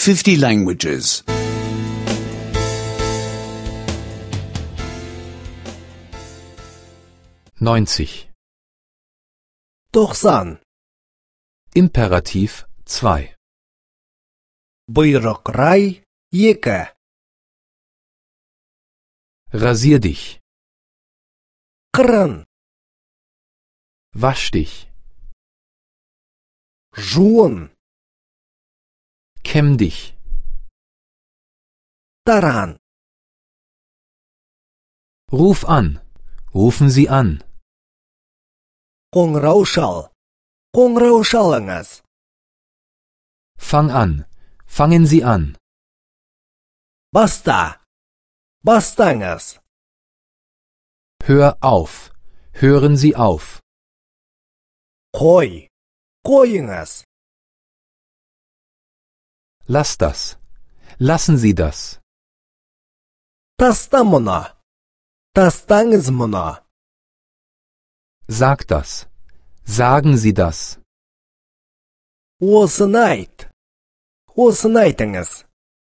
50 languages. 90. 90. Imperativ 2. Buyruk rай 2. Rasier dich. Qırın. Wasch dich. Жуын. Kämm dich. Taran. Ruf an. Rufen Sie an. Qo'ng'irov shal. Qo'ng'irov shalыңыз. Fang an. Fangen Sie an. Basta. Bastаңыз. Hör auf. Hören Sie auf. Qo'y. Qo'yыңыз. Lass das. Lassen Sie das. Tasta мұны. Tastаңыз мұны. Sag das. Sagen Sie das. Осыны айт. Осыны айтыңыз.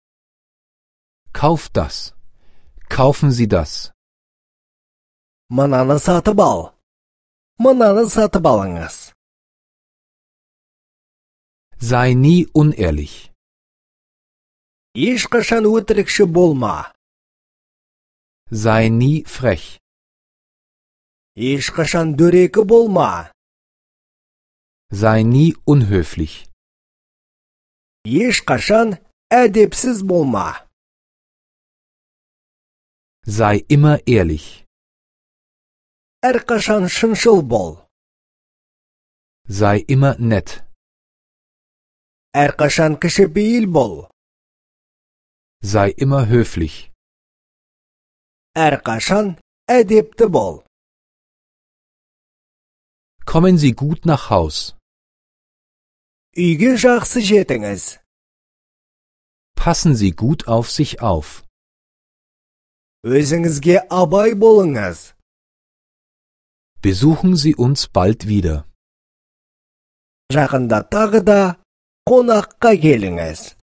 Kauf das. Kaufen Sie das. Мынаны сатып ал. Мынаны сатып алыңыз. Sei nie unehrlich. Ешқашан өтірікші болма. Sei nie frech. Ешқашан дөрекі болма. Sei nie unhöflich. Ешқашан әдепсіз болма. Sei immer ehrlich. Әрқашан шыншыл бол. Sei immer nett. Әрқашан кішіпейіл бол. Sei immer höflich. Әрқашан әдепті бол. Kommen Sie gut nach Haus. Үйге жақсы жетіңіз. Passen Sie gut auf sich auf. Өзіңізге абай болыңыз. Besuchen Sie uns bald wieder. Жақында тағы да қонаққа келіңіз.